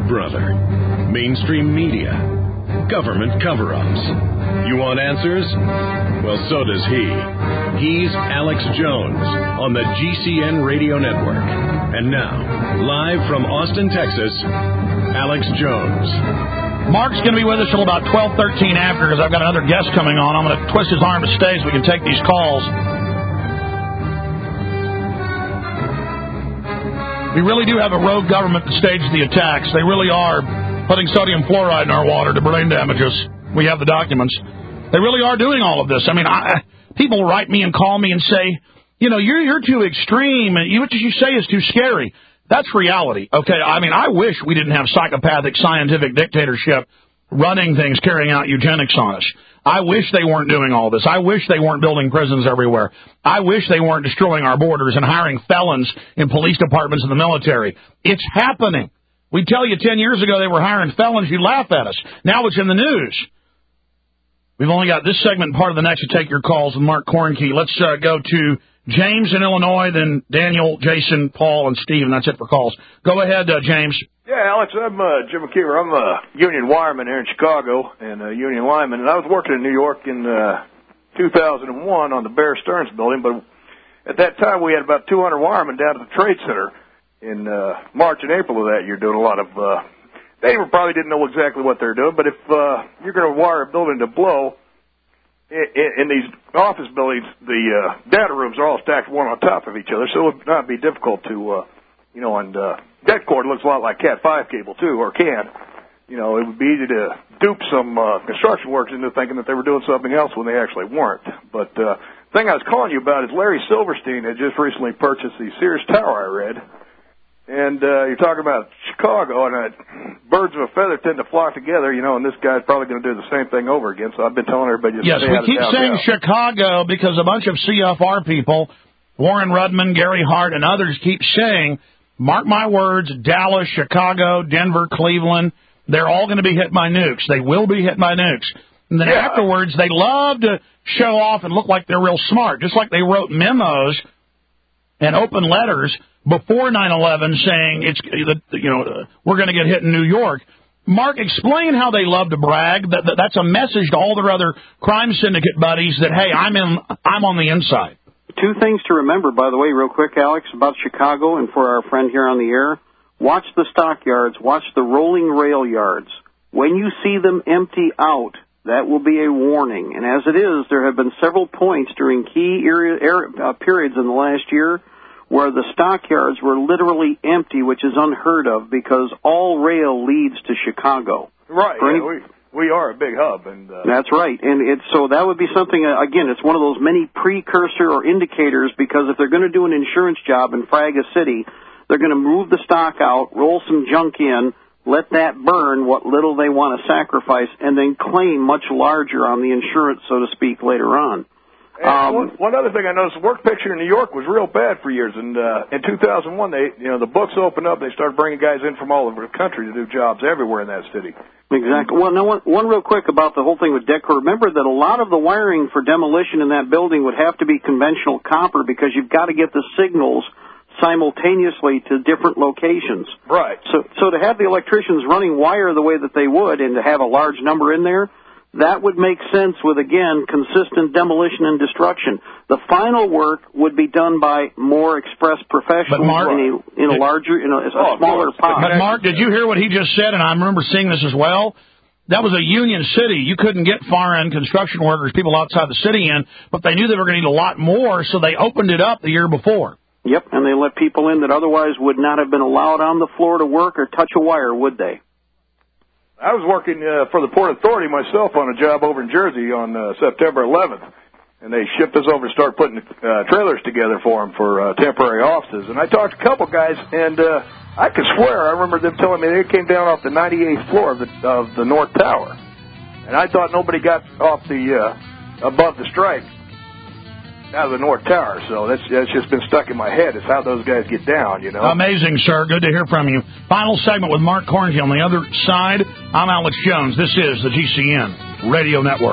brother. Mainstream media. Government cover-ups. You want answers? Well, so does he. He's Alex Jones on the GCN Radio Network. And now, live from Austin, Texas, Alex Jones. Mark's going to be with us till about 12:13 after, because I've got another guest coming on. I'm going to twist his arm to stay so we can take these calls. We really do have a rogue government that staged the attacks. They really are putting sodium fluoride in our water to brain damage us. We have the documents. They really are doing all of this. I mean, people write me and call me and say, you know, you're too extreme. What you say is too scary. That's reality, okay? I mean, I wish we didn't have psychopathic scientific dictatorship running things, carrying out eugenics on us. I wish they weren't doing all this. I wish they weren't building prisons everywhere. I wish they weren't destroying our borders and hiring felons in police departments and the military. It's happening. We tell you 10 years ago they were hiring felons, you laugh at us. Now it's in the news. We've only got this segment and part of the next to take your calls with Mark Kornke. Let's go to James in Illinois, then Daniel, Jason, Paul, and Steve, and that's it for calls. Go ahead, James. Yeah, Alex, I'm Jim McKeever. I'm a union wireman here in Chicago and a union lineman, and I was working in New York in 2001 on the Bear Stearns building, but at that time we had about 200 wiremen down at the Trade Center in March and April of that year doing a lot of they probably didn't know exactly what they're doing, but if you're going to wire a building to blow, in these office buildings, the data rooms are all stacked one on top of each other, so it would not be difficult to, and that cord looks a lot like Cat5 cable, too, or can. You know, it would be easy to dupe some construction workers into thinking that they were doing something else when they actually weren't. But the thing I was calling you about is Larry Silverstein had just recently purchased the Sears Tower, I read. And you're talking about Chicago, and birds of a feather tend to flock together, you know, and this guy's probably going to do the same thing over again. So I've been telling everybody just yes, we keep saying Chicago because a bunch of CFR people, Warren Rudman, Gary Hart, and others keep saying, mark my words, Dallas, Chicago, Denver, Cleveland, they're all going to be hit by nukes. They will be hit by nukes. And then afterwards, they love to show off and look like they're real smart, just like they wrote memos and open letters before 9/11 saying we're going to get hit in New York. Mark, explain how they love to brag. That's a message to all their other crime syndicate buddies that, hey, I'm on the inside. Two things to remember, by the way, real quick, Alex, about Chicago and for our friend here on the air. Watch the stockyards. Watch the rolling rail yards. When you see them empty out, that will be a warning. And as it is, there have been several points during key periods in the last year where the stockyards were literally empty, which is unheard of because all rail leads to Chicago. Right. We are a big hub. And that's right. And so that would be something, again, it's one of those many precursor or indicators because if they're going to do an insurance job in Fraga City, they're going to move the stock out, roll some junk in, let that burn what little they want to sacrifice, and then claim much larger on the insurance, so to speak, later on. One other thing I noticed, the work picture in New York was real bad for years. And in 2001, the books opened up. They started bringing guys in from all over the country to do jobs everywhere in that city. Exactly. Well, now, one real quick about the whole thing with Decor. Remember that a lot of the wiring for demolition in that building would have to be conventional copper because you've got to get the signals simultaneously to different locations. Right. So to have the electricians running wire the way that they would and to have a large number in there, that would make sense with, again, consistent demolition and destruction. The final work would be done by more express professionals in a smaller pot. But, Mark, did you hear what he just said? And I remember seeing this as well. That was a union city. You couldn't get far-end construction workers, people outside the city in, but they knew they were going to need a lot more, so they opened it up the year before. Yep, and they let people in that otherwise would not have been allowed on the floor to work or touch a wire, would they? I was working for the Port Authority myself on a job over in Jersey on September 11th, and they shipped us over to start putting trailers together for them for temporary offices. And I talked to a couple guys, and I could swear I remember them telling me they came down off the 98th floor of the North Tower, and I thought nobody got off above the strike out of the North Tower, so that's just been stuck in my head. It's how those guys get down, you know. Amazing, sir. Good to hear from you. Final segment with Mark Kornke. On the other side, I'm Alex Jones. This is the GCN Radio Network.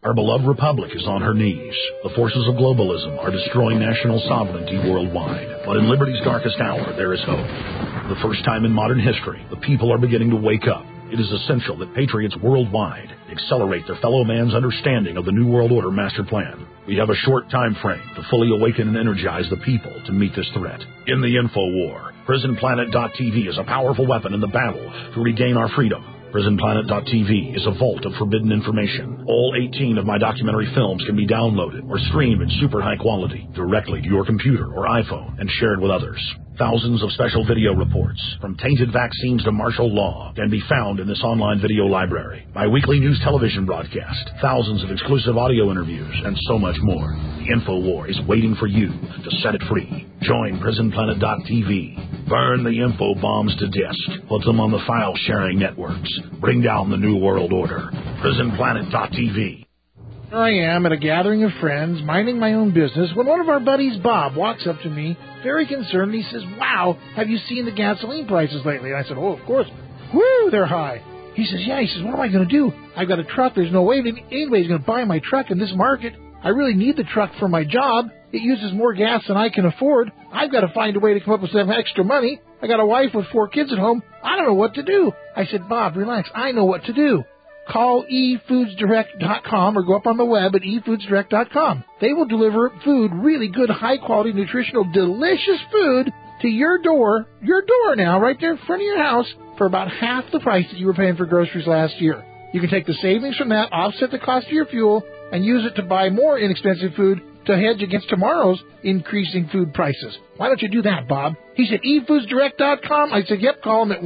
Our beloved republic is on her knees. The forces of globalism are destroying national sovereignty worldwide. But in liberty's darkest hour, there is hope. For the first time in modern history, the people are beginning to wake up. It is essential that patriots worldwide accelerate their fellow man's understanding of the New World Order master plan. We have a short time frame to fully awaken and energize the people to meet this threat. In the info war, PrisonPlanet.tv is a powerful weapon in the battle to regain our freedom. PrisonPlanet.tv is a vault of forbidden information. All 18 of my documentary films can be downloaded or streamed in super high quality directly to your computer or iPhone and shared with others. Thousands of special video reports, from tainted vaccines to martial law, can be found in this online video library. My weekly news television broadcast, thousands of exclusive audio interviews, and so much more. The InfoWar is waiting for you to set it free. Join PrisonPlanet.tv. Burn the info bombs to disk. Put them on the file-sharing networks. Bring down the New World Order. PrisonPlanet.tv. Here I am at a gathering of friends, minding my own business, when one of our buddies, Bob, walks up to me, very concerned, and he says, "Wow, have you seen the gasoline prices lately?" And I said, "Oh, of course. Woo, they're high." He says, "Yeah." He says, "What am I going to do? I've got a truck. There's no way anybody's going to buy my truck in this market. I really need the truck for my job. It uses more gas than I can afford. I've got to find a way to come up with some extra money. I got a wife with 4 kids at home. I don't know what to do." I said, "Bob, relax. I know what to do. Call eFoodsDirect.com or go up on the web at eFoodsDirect.com. They will deliver food, really good, high-quality, nutritional, delicious food to your door now, right there in front of your house, for about half the price that you were paying for groceries last year. You can take the savings from that, offset the cost of your fuel, and use it to buy more inexpensive food to hedge against tomorrow's increasing food prices. Why don't you do that, Bob?" He said, eFoodsDirect.com. I said, yep, call them at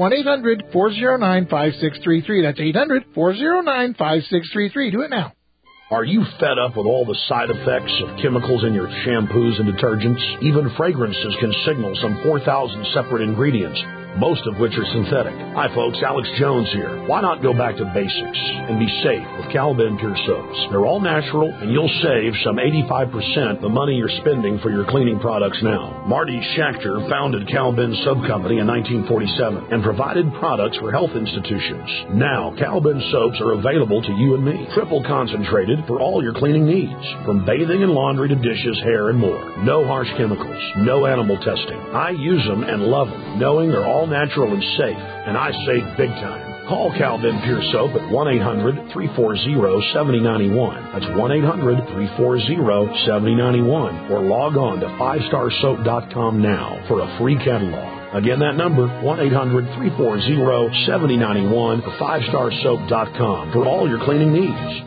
1-800-409-5633. That's 800-409-5633. Do it now. Are you fed up with all the side effects of chemicals in your shampoos and detergents? Even fragrances can signal some 4,000 separate ingredients, most of which are synthetic. Hi, folks. Alex Jones here. Why not go back to basics and be safe with Cal-Ben Pure Soaps? They're all natural, and you'll save some 85% the money you're spending for your cleaning products now. Marty Schachter founded Cal-Ben Soap Company in 1947 and provided products for health institutions. Now, Cal-Ben soaps are available to you and me, triple concentrated for all your cleaning needs, from bathing and laundry to dishes, hair, and more. No harsh chemicals, no animal testing. I use them and love them, knowing they're all natural and safe, and I save big time. Call Cal-Ben Pure Soap at 1-800-340-7091. That's 1-800-340-7091. Or log on to 5starsoap.com now for a free catalog. Again, that number, 1-800-340-7091 or 5starsoap.com for all your cleaning needs.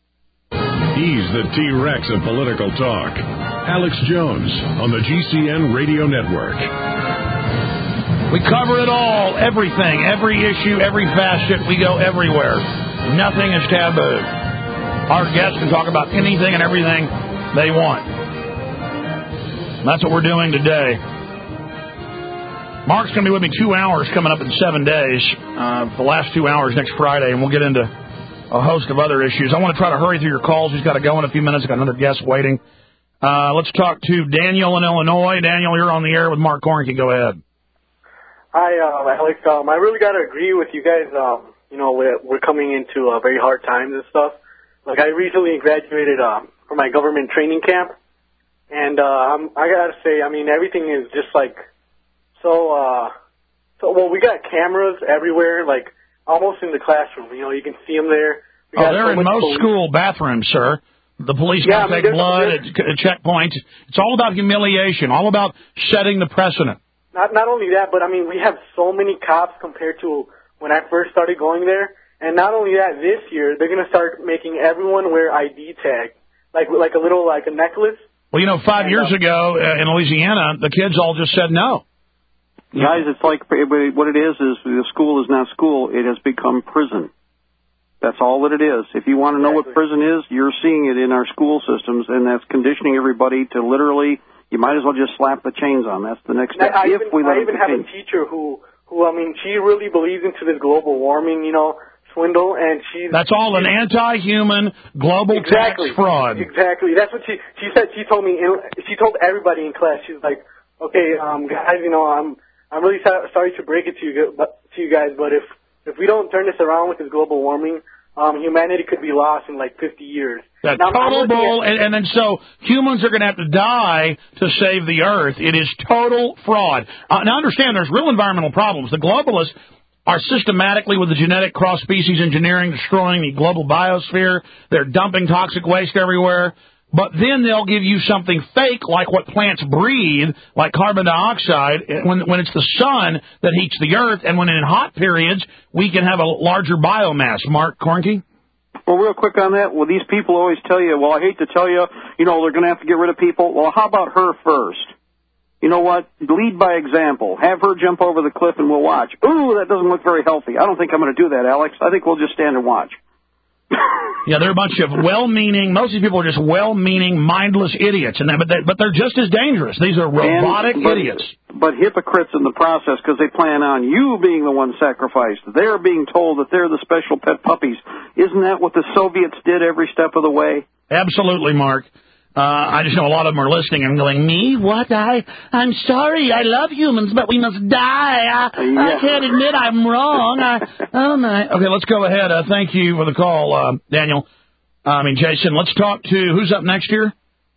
He's the T-Rex of political talk. Alex Jones on the GCN Radio Network. We cover it all, everything, every issue, every facet. We go everywhere. Nothing is taboo. Our guests can talk about anything and everything they want. And that's what we're doing today. Mark's going to be with me 2 hours coming up in 7 days. The last 2 hours next Friday, and we'll get into a host of other issues. I want to try to hurry through your calls. He's got to go in a few minutes. I've got another guest waiting. Let's talk to Daniel in Illinois. Daniel, you're on the air with Mark Cornke. Go ahead. Hi, Alex. I really got to agree with you guys. We're coming into very hard times and stuff. Like, I recently graduated from my government training camp, and I got to say, I mean, everything is just like well, we got cameras everywhere, like almost in the classroom. You know, you can see them there. They're in most school bathrooms, sir. The police can take blood at checkpoints. It's all about humiliation, all about setting the precedent. Not only that, but I mean, we have so many cops compared to when I first started going there. And not only that, this year they're going to start making everyone wear ID tag, like a little like a necklace. Well, 5 years ago in Louisiana, the kids all just said no. Guys, it's like what it is the school is not school. It has become prison. That's all that it is. If you want to know what prison is, you're seeing it in our school systems, and that's conditioning everybody to literally, you might as well just slap the chains on. That's the next step. I even have a teacher who I mean, she really believes into this global warming, swindle, and she's... That's all an anti-human global tax fraud. Exactly. That's what she said. She told me, she told everybody in class, she's like, okay, guys, I'm really sorry to break it to you guys, but if we don't turn this around with this global warming, humanity could be lost in like 50 years. That's now, total bull, and then so humans are going to have to die to save the Earth. It is total fraud. Now, understand, there's real environmental problems. The globalists are systematically, with the genetic cross-species engineering, destroying the global biosphere. They're dumping toxic waste everywhere. But then they'll give you something fake, like what plants breathe, like carbon dioxide, when it's the sun that heats the Earth, and when in hot periods we can have a larger biomass. Mark Cornke? Well, real quick on that, well, these people always tell you, well, I hate to tell you, they're going to have to get rid of people. Well, how about her first? You know what? Lead by example. Have her jump over the cliff and we'll watch. Ooh, that doesn't look very healthy. I don't think I'm going to do that, Alex. I think we'll just stand and watch. Yeah, they're a bunch of well-meaning, most of these people are just well-meaning, mindless idiots, but they're just as dangerous. These are robotic idiots. But hypocrites in the process, because they plan on you being the one sacrificed. They're being told that they're the special pet puppies. Isn't that what the Soviets did every step of the way? Absolutely, Mark. I just know a lot of them are listening and going, me? What? I'm sorry. I love humans, but we must die. I can't admit I'm wrong. Oh, my. Okay, let's go ahead. Thank you for the call, Jason. Let's talk to, who's up next here?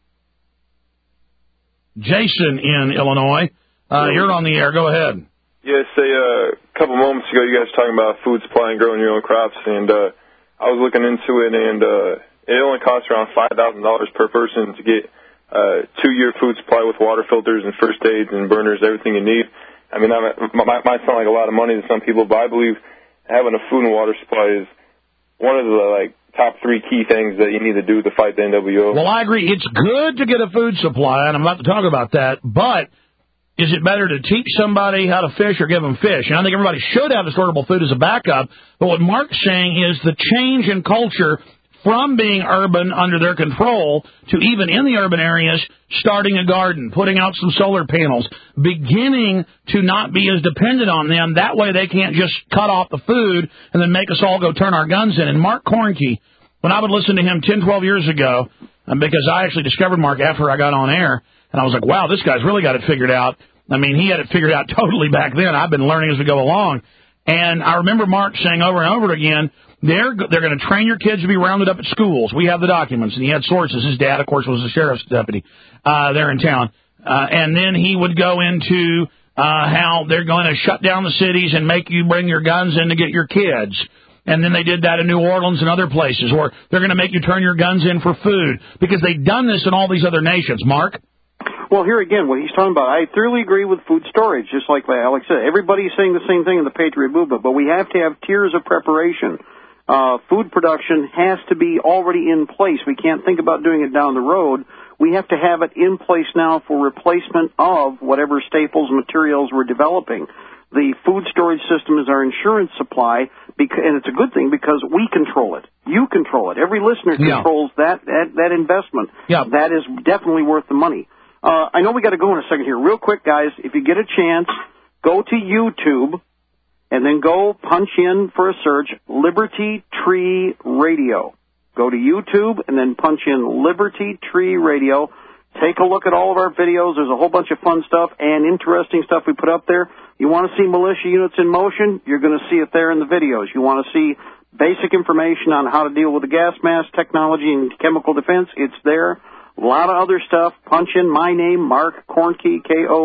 Jason in Illinois. You're on the air. Go ahead. Yes, a couple moments ago you guys were talking about food supply and growing your own crops, and I was looking into it, and it only costs around $5,000 per person to get 2-year food supply with water filters and first aids and burners, everything you need. I mean, that might sound like a lot of money to some people, but I believe having a food and water supply is one of the top 3 key things that you need to do to fight the NWO. Well, I agree. It's good to get a food supply, and I'm about to talk about that, but is it better to teach somebody how to fish or give them fish? And I think everybody should have storable food as a backup, but what Mark's saying is the change in culture from being urban under their control to even in the urban areas, starting a garden, putting out some solar panels, beginning to not be as dependent on them. That way they can't just cut off the food and then make us all go turn our guns in. And Mark Cornke, when I would listen to him 10, 12 years ago, because I actually discovered Mark after I got on air, and I was like, wow, this guy's really got it figured out. I mean, he had it figured out totally back then. I've been learning as we go along. And I remember Mark saying over and over again, they're going to train your kids to be rounded up at schools. We have the documents. And he had sources. His dad, of course, was a sheriff's deputy there in town. And then he would go into how they're going to shut down the cities and make you bring your guns in to get your kids. And then they did that in New Orleans and other places where they're going to make you turn your guns in for food because they've done this in all these other nations. Mark? Well, here again, what he's talking about, I thoroughly agree with food storage, just like Alex said. Everybody's saying the same thing in the Patriot movement, but we have to have tiers of preparation. Food production has to be already in place. We can't think about doing it down the road. We have to have it in place now for replacement of whatever staples materials we're developing. The food storage system is our insurance supply, and it's a good thing because we control it. You control it. Every listener controls that investment. Yeah. That is definitely worth the money. I know we got to go in a second here. Real quick, guys, if you get a chance, go to YouTube and then go punch in for a search, Liberty Tree Radio. Go to YouTube and then punch in Liberty Tree Radio. Take a look at all of our videos. There's a whole bunch of fun stuff and interesting stuff we put up there. You want to see militia units in motion? You're going to see it there in the videos. You want to see basic information on how to deal with the gas mask technology and chemical defense? It's there. A lot of other stuff. Punch in my name, Mark Cornke,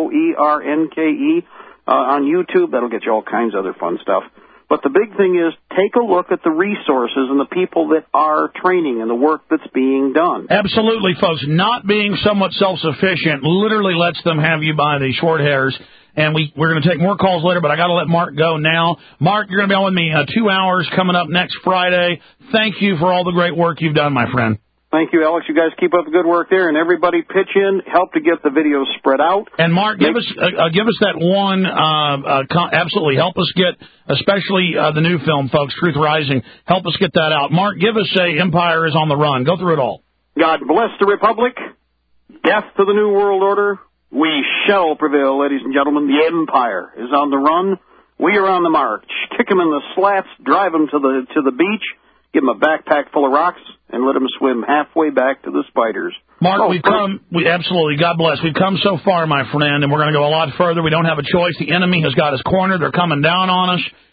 Koernke, on YouTube. That'll get you all kinds of other fun stuff. But the big thing is take a look at the resources and the people that are training and the work that's being done. Absolutely, folks. Not being somewhat self-sufficient literally lets them have you by the short hairs. And we're going to take more calls later, but I got to let Mark go now. Mark, you're going to be on with me 2 hours coming up next Friday. Thank you for all the great work you've done, my friend. Thank you, Alex. You guys keep up the good work there, and everybody pitch in, help to get the videos spread out. And Mark, give us that one. Absolutely, help us get, especially the new film, folks, Truth Rising. Help us get that out. Mark, give us a Empire is on the Run. Go through it all. God bless the Republic. Death to the New World Order. We shall prevail, ladies and gentlemen. The Empire is on the run. We are on the march. Kick them in the slats, drive them to the beach, give them a backpack full of rocks, and let them swim halfway back to the spiders. Mark, absolutely, God bless. We've come so far, my friend, and we're going to go a lot further. We don't have a choice. The enemy has got us cornered. They're coming down on us.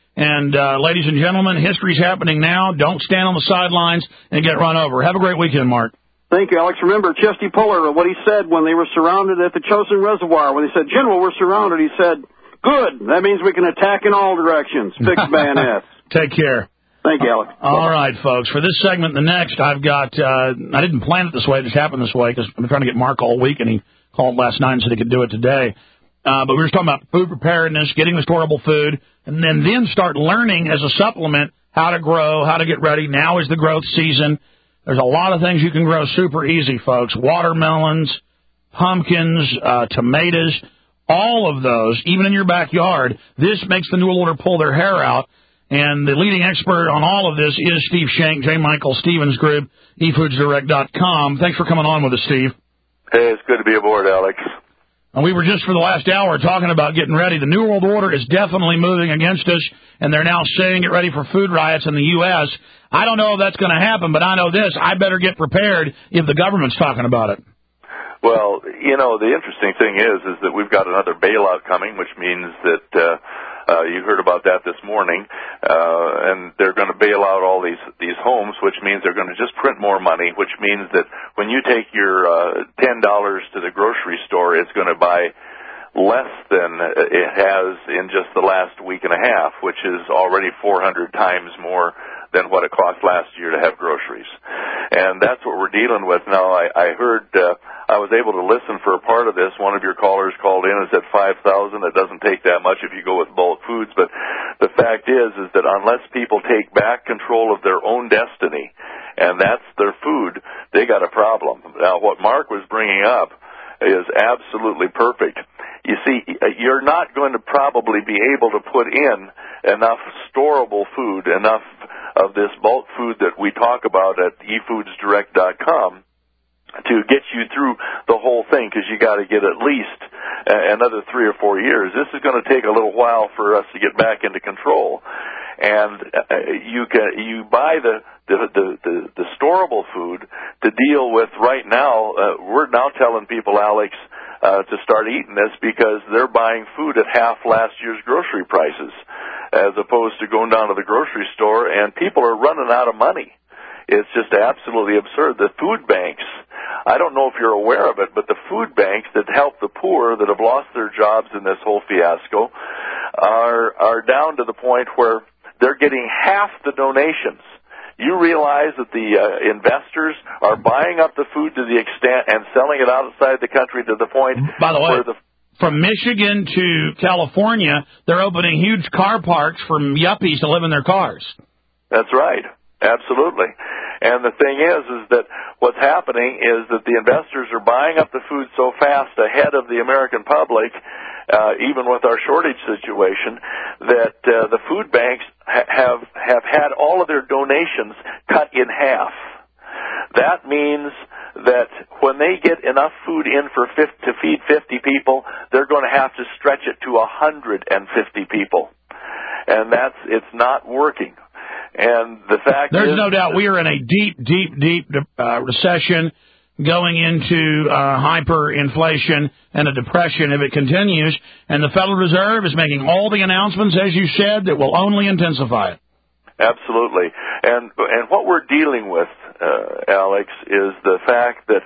And, ladies and gentlemen, history's happening now. Don't stand on the sidelines and get run over. Have a great weekend, Mark. Thank you, Alex. Remember Chesty Puller, what he said when they were surrounded at the Chosin Reservoir. When they said, General, we're surrounded, he said, good. That means we can attack in all directions. Fix bayonets. Take care. Thank you, Alex. All right, folks. For this segment and the next, I've got, I didn't plan it this way. It just happened this way because I've been trying to get Mark all week, and he called last night and said he could do it today. But we were just talking about food preparedness, getting the storable food, and then start learning as a supplement how to grow, how to get ready. Now is the growth season. There's a lot of things you can grow super easy, folks. Watermelons, pumpkins, tomatoes, all of those, even in your backyard. This makes the New World Order pull their hair out. And the leading expert on all of this is Steve Shank, J. Michael Stevens Group, eFoodsDirect.com. Thanks for coming on with us, Steve. Hey, it's good to be aboard, Alex. And we were just for the last hour talking about getting ready. The New World Order is definitely moving against us, and they're now saying get ready for food riots in the U.S. I don't know if that's going to happen, but I know this. I better get prepared if the government's talking about it. Well, you know, the interesting thing is that we've got another bailout coming, which means that you heard about that this morning, and they're going to bail out all these homes, which means they're going to just print more money, which means that when you take your $10 to the grocery store, it's going to buy less than it has in just the last week and a half, which is already 400 times more than what it cost last year to have groceries. And that's what we're dealing with now. I heard, I was able to listen for a part of this. One of your callers called in and said 5,000. It doesn't take that much if you go with bulk foods. But the fact is that unless people take back control of their own destiny, and that's their food, they got a problem. Now, what Mark was bringing up is absolutely perfect. You see, you're not going to probably be able to put in enough storable food, enough of this bulk food that we talk about at eFoodsDirect.com to get you through the whole thing, because you got to get at least another 3 or 4 years. This is going to take a little while for us to get back into control. And you buy the storable food to deal with right now. We're now telling people, Alex, to start eating this because they're buying food at half last year's grocery prices, as opposed to going down to the grocery store, and people are running out of money. It's just absolutely absurd. The food banks, I don't know if you're aware of it, but the food banks that help the poor that have lost their jobs in this whole fiasco are down to the point where they're getting half the donations. You realize that the investors are buying up the food to the extent and selling it outside the country to the point. By the way, where from Michigan to California, they're opening huge car parks for yuppies to live in their cars. That's right. Absolutely. And the thing is that what's happening is that the investors are buying up the food so fast ahead of the American public, even with our shortage situation, that the food banks have had all of their donations cut in half. That means that when they get enough food in to feed 50 people, they're going to have to stretch it to 150 people. And it's not working. And the fact There's is, no doubt we are in a deep recession, going into hyperinflation and a depression if it continues. And the Federal Reserve is making all the announcements, as you said, that will only intensify it. Absolutely. And what we're dealing with, Alex, is the fact that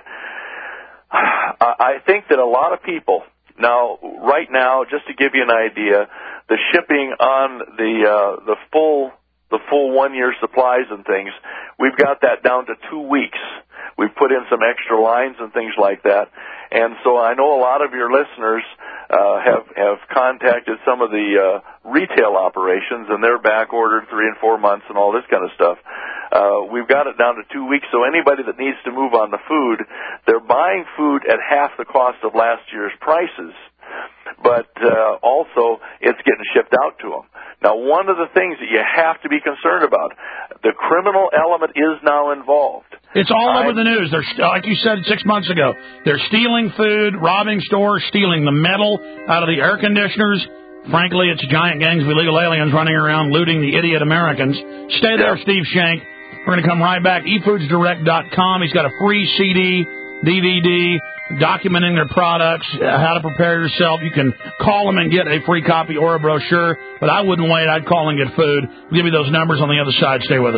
I think that a lot of people now, right now, just to give you an idea, the shipping on the full 1 year supplies and things, we've got that down to 2 weeks. We've put in some extra lines and things like that. And so I know a lot of your listeners have contacted some of the retail operations, and they're back ordered 3 and 4 months and all this kind of stuff. We've got it down to 2 weeks, so anybody that needs to move on the food, they're buying food at half the cost of last year's prices, but also it's getting shipped out to them. Now, one of the things that you have to be concerned about, the criminal element is now involved. It's all over the news. They're, like you said 6 months ago, they're stealing food, robbing stores, stealing the metal out of the air conditioners. Frankly, it's giant gangs of illegal aliens running around looting the idiot Americans. Stay there, Steve Shank. We're going to come right back. eFoodsDirect.com. He's got a free CD, DVD, documenting their products, how to prepare yourself. You can call them and get a free copy or a brochure, but I wouldn't wait. I'd call and get food. We'll give you those numbers on the other side. Stay with us.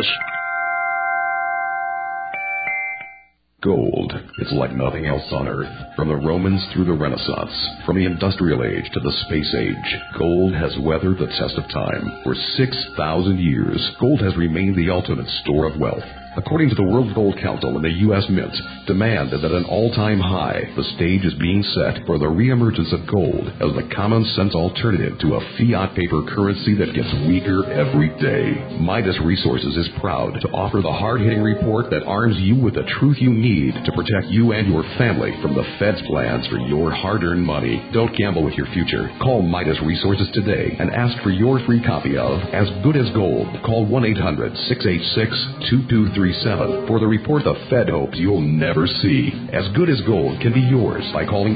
Gold. It's like nothing else on Earth. From the Romans through the Renaissance, from the Industrial Age to the Space Age, gold has weathered the test of time. For 6,000 years, gold has remained the ultimate store of wealth. According to the World Gold Council and the U.S. Mint, demand is at an all-time high. The stage is being set for the reemergence of gold as the common-sense alternative to a fiat paper currency that gets weaker every day. Midas Resources is proud to offer the hard-hitting report that arms you with the truth you need to protect you and your family from the Fed's plans for your hard-earned money. Don't gamble with your future. Call Midas Resources today and ask for your free copy of As Good as Gold. Call 1-800-686-2237 for the report the Fed hopes you'll never see. As Good as Gold can be yours by calling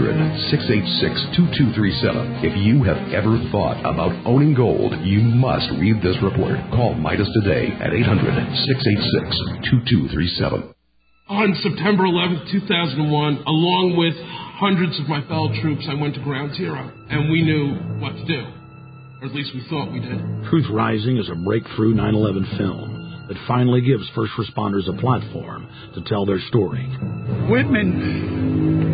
800-686-2237. If you have ever thought about owning gold, you must read this report. Call Midas today at 800-686-2237. On September 11th, 2001, along with hundreds of my fellow troops, I went to Ground Zero, and we knew what to do. Or at least we thought we did. Truth Rising is a breakthrough 9/11 film that finally gives first responders a platform to tell their story. Whitman,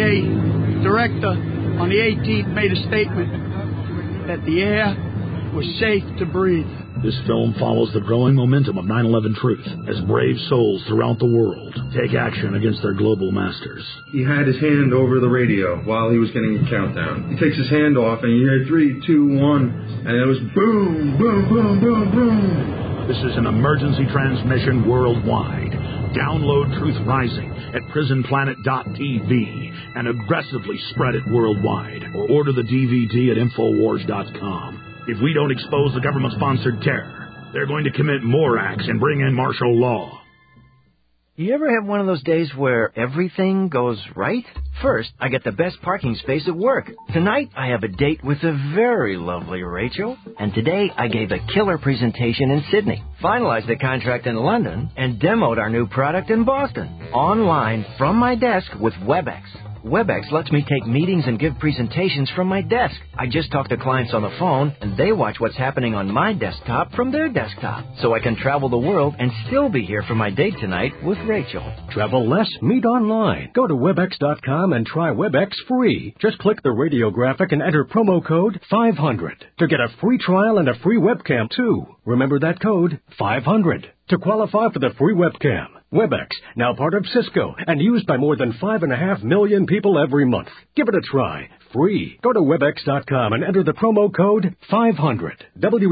EPA director, on the 18th made a statement that the air was safe to breathe. This film follows the growing momentum of 9/11 truth as brave souls throughout the world take action against their global masters. He had his hand over the radio while he was getting a countdown. He takes his hand off and you hear 3, 2, 1, and it was boom, boom, boom, boom, boom. This is an emergency transmission worldwide. Download Truth Rising at prisonplanet.tv and aggressively spread it worldwide, or order the DVD at Infowars.com. If we don't expose the government-sponsored terror, they're going to commit more acts and bring in martial law. You ever have one of those days where everything goes right? First, I get the best parking space at work. Tonight, I have a date with the very lovely Rachel. And today, I gave a killer presentation in Sydney, finalized the contract in London, and demoed our new product in Boston. Online, from my desk with WebEx. WebEx lets me take meetings and give presentations from my desk. I just talk to clients on the phone, and they watch what's happening on my desktop from their desktop. So I can travel the world and still be here for my date tonight with Rachel. Travel less, meet online. Go to WebEx.com and try WebEx free. Just click the radio graphic and enter promo code 500 to get a free trial and a free webcam, too. Remember that code, 500, to qualify for the free webcam. WebEx, now part of Cisco, and used by more than 5.5 million people every month. Give it a try. Free. Go to WebEx.com and enter the promo code 500.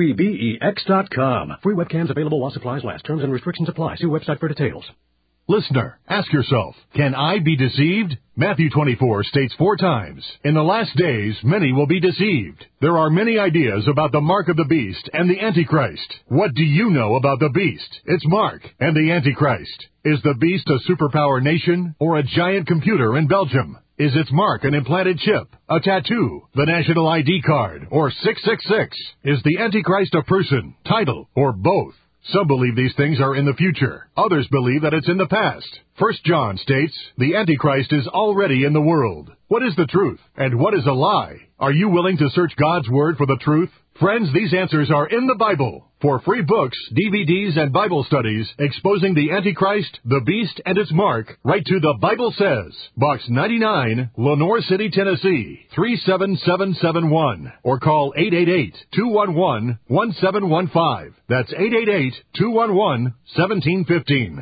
WEBEX.com. Free webcams available while supplies last. Terms and restrictions apply. See website for details. Listener, ask yourself, can I be deceived? Matthew 24 states 4 times, in the last days, many will be deceived. There are many ideas about the mark of the beast and the Antichrist. What do you know about the beast, its mark, and the Antichrist? Is the beast a superpower nation or a giant computer in Belgium? Is its mark an implanted chip, a tattoo, the national ID card, or 666? Is the Antichrist a person, title, or both? Some believe these things are in the future. Others believe that it's in the past. 1 John states, the Antichrist is already in the world. What is the truth? And what is a lie? Are you willing to search God's Word for the truth? Friends, these answers are in the Bible. For free books, DVDs, and Bible studies exposing the Antichrist, the Beast, and its mark, write to The Bible Says, Box 99, Lenore City, Tennessee, 37771, or call 888-211-1715. That's 888-211-1715.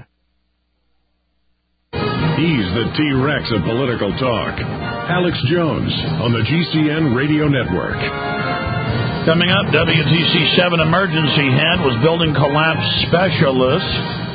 He's the T-Rex of political talk. Alex Jones on the GCN Radio Network. Coming up, WTC 7 emergency head was building collapse specialist.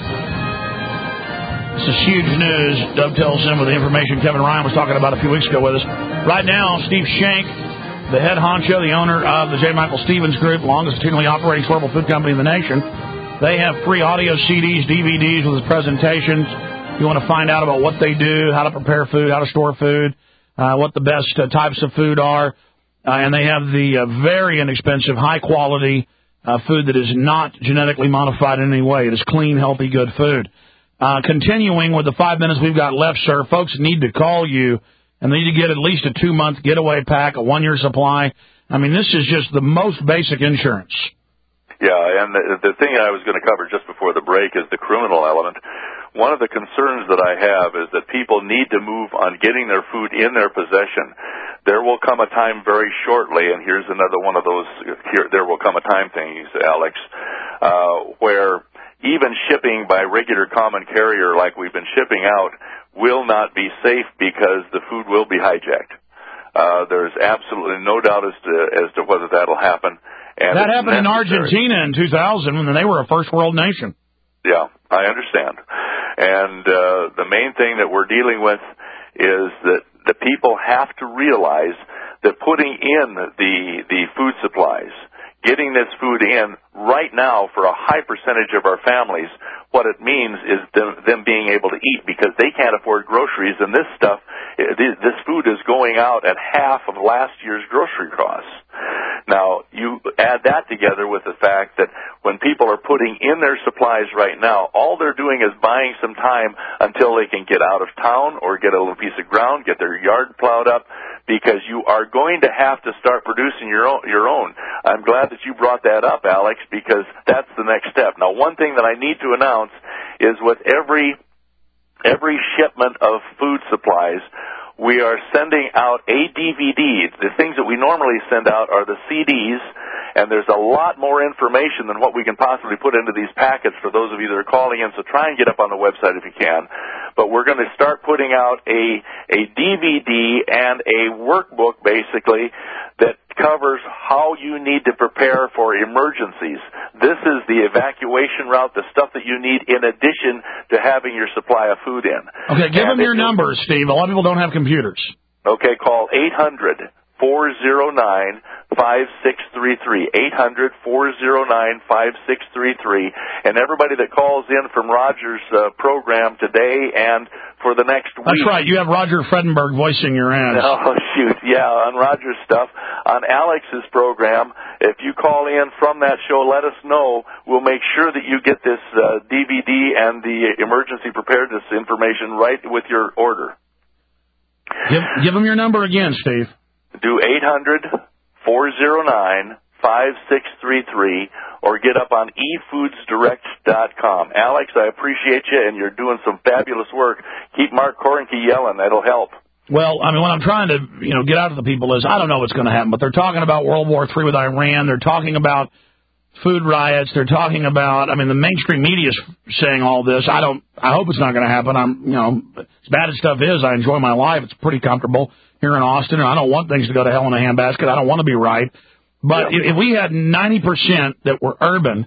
This is huge news. Dovetails in with the information Kevin Ryan was talking about a few weeks ago with us. Right now, Steve Shank, the head honcho, the owner of the J. Michael Stevens Group, longest continually operating storable food company in the nation. They have free audio CDs, DVDs with his presentations. You want to find out about what they do, how to prepare food, how to store food, what the best types of food are. And they have the very inexpensive, high-quality food that is not genetically modified in any way. It is clean, healthy, good food. Continuing with the 5 minutes we've got left, sir, folks need to call you, and they need to get at least a 2-month getaway pack, a 1-year supply. I mean, this is just the most basic insurance. Yeah, and the thing I was going to cover just before the break is the criminal element. One of the concerns that I have is that people need to move on getting their food in their possession. There will come a time very shortly, and here's another one of those there will come a time things, Alex, where even shipping by regular common carrier like we've been shipping out will not be safe because the food will be hijacked. There's absolutely no doubt as to whether that'll happen. And that happened in Argentina in 2000 when they were a first world nation. Yeah, I understand. And the main thing that we're dealing with is that the people have to realize that putting in the food supplies, getting this food in right now for a high percentage of our families, what it means is them being able to eat because they can't afford groceries, and this food is going out at half of last year's grocery costs. Now, you add that together with the fact that when people are putting in their supplies right now, all they're doing is buying some time until they can get out of town or get a little piece of ground, get their yard plowed up, because you are going to have to start producing your own. I'm glad that you brought that up, Alex, because that's the next step. Now, one thing that I need to announce is with every shipment of food supplies, we are sending out a DVD. The things that we normally send out are the CDs, and there's a lot more information than what we can possibly put into these packets for those of you that are calling in, so try and get up on the website if you can. But we're going to start putting out a DVD and a workbook, basically, that covers how you need to prepare for emergencies. This is the evacuation route, the stuff that you need in addition to having your supply of food in. Okay, give them your numbers, Steve. A lot of people don't have computers. Okay, call 800-409-5633, 800-409-5633, and everybody that calls in from Roger's program today and for the next week. That's right. You have Roger Fredenberg voicing your ads. Oh, shoot. Yeah, on Roger's stuff. On Alex's program, if you call in from that show, let us know. We'll make sure that you get this DVD and the emergency preparedness information right with your order. Give them your number again, Steve. Do 800-409-5633 or get up on efoodsdirect.com. Alex, I appreciate you, and you're doing some fabulous work. Keep Mark Korenke yelling. That'll help. Well, I mean, what I'm trying to get out of the people is I don't know what's going to happen, but they're talking about World War III with Iran. They're talking about food riots. They're talking about, I mean, the mainstream media is saying all this. I hope it's not going to happen. As bad as stuff is, I enjoy my life. It's pretty comfortable here in Austin, and I don't want things to go to hell in a handbasket. I don't want to be right. But if we had 90% that were urban